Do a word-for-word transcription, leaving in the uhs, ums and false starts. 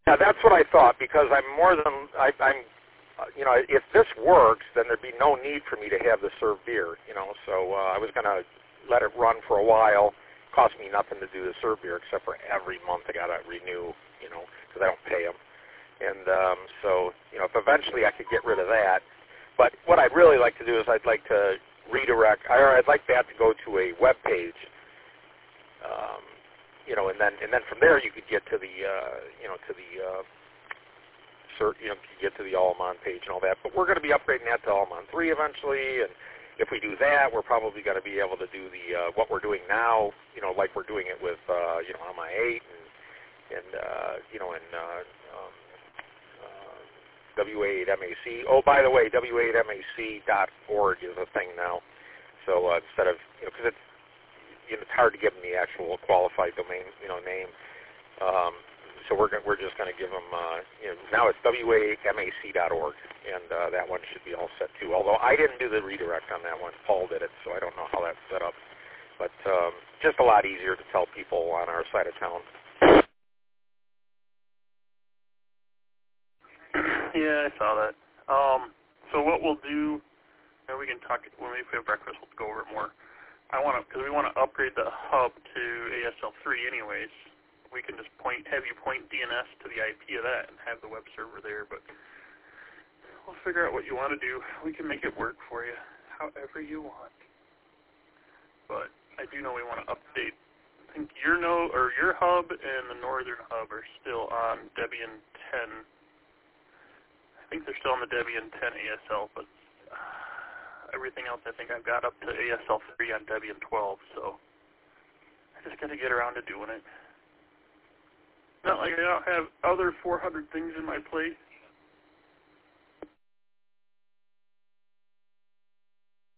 Yeah, that's what I thought, because I'm more than, I, I'm, uh, you know, if this works, then there'd be no need for me to have the served beer, you know, so uh, I was going to let it run for a while. Cost me nothing to do the served beer, except for every month I got to renew, you know, because I don't pay them. And um, so, you know, if eventually I could get rid of that. But what I'd really like to do is I'd like to redirect, or I'd like that to go to a web page, um, you know, and then and then from there you could get to the, uh, you know, to the, uh, cert, you know, get to the All-In-One page and all that. But we're going to be upgrading that to All-In-One three eventually, and if we do that, we're probably going to be able to do the uh, what we're doing now, you know, like we're doing it with, uh, you know, M I eight and, and uh, you know, and uh, um, uh, W A eight M A C. Oh, by the way, W A eight M A C dot org is a thing now. So uh, instead of, you know, because it's, you know, it's hard to give them the actual qualified domain, you know, name. Um, so we're we're just going to give them, uh, you know, now it's W A eight M A C dot org, and uh, that one should be all set too. Although I didn't do the redirect on that one, Paul did it, so I don't know how that's set up. But um, just a lot easier to tell people on our side of town. Yeah, I saw that. Um, so what we'll do, and we can talk when we have breakfast. We'll go over it more. I want to, because we want to upgrade the hub to A S L three anyways. We can just point, have you point D N S to the I P of that and have the web server there, but we'll figure out what you want to do. We can make it work for you, however you want. But I do know we want to update. I think your node, or your hub and the northern hub are still on Debian ten. I think they're still on the Debian ten A S L, but uh, everything else I think I've got up to A S L three on Debian twelve, so I just got to get around to doing it. Not like I don't have other four hundred things in my plate,